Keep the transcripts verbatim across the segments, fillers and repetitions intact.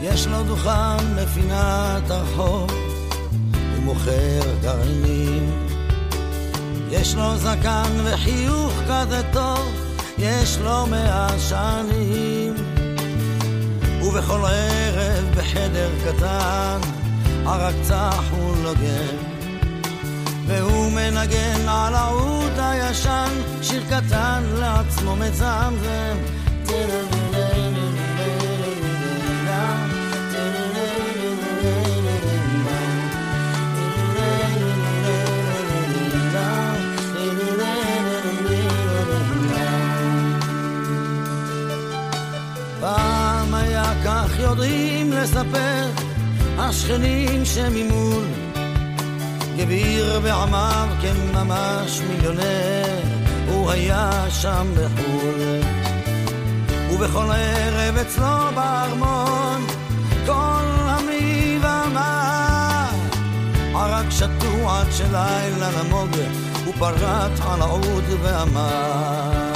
יש לו דוכן בפינת הרחוב, הוא מוכר גרעינים. יש לו זקן וחיוך כזה טוב, יש לו מאה שנים. ובכל ערב בחדר קטן ערק צח הוא לוגן, והוא מנגן על העוד הישן, שיר קטן לעצמו מצמזם. פעם היה כך יודעים לספר השכנים שממול, גביר בעמיו כממש מיליונר, הוא היה שם בחול. ובכל ערב אצלו בארמון כל המניב אמר, ערק שתו עד שלילה נמוג, הוא פרט על העוד ואמר,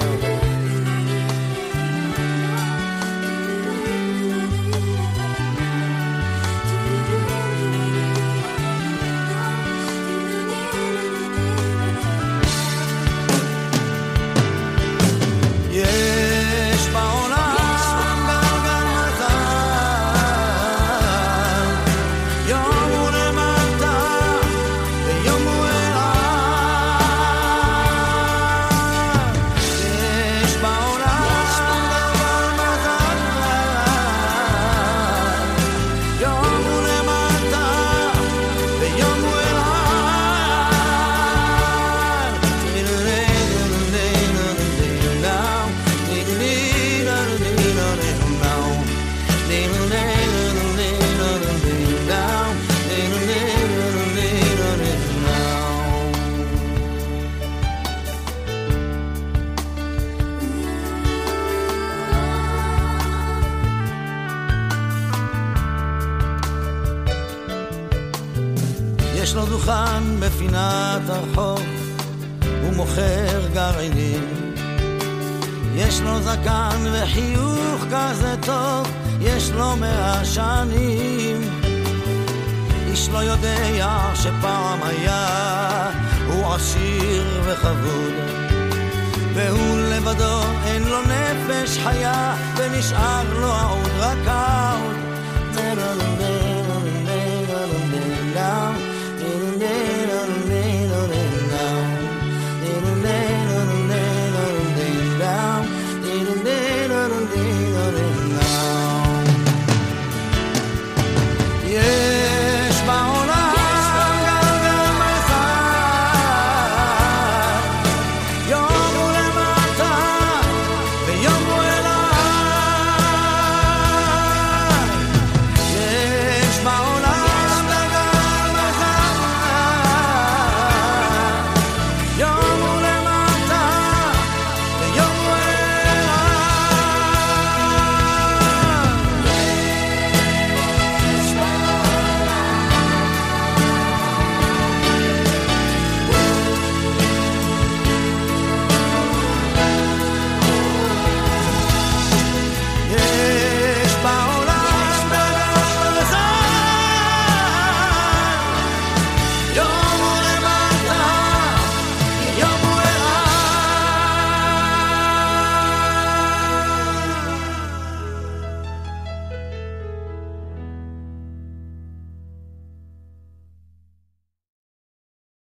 יש לו דוכן בפינת הרחוב, הוא מוכר גרעינים. יש לו זקן וחיוך כזה טוב, יש לו מאה שנים. איש לא יודע שפעם היה הוא עשיר וחבוד, והוא לבדו אין לו נפש חיה, ונשאר לו העוד רק העוד. Now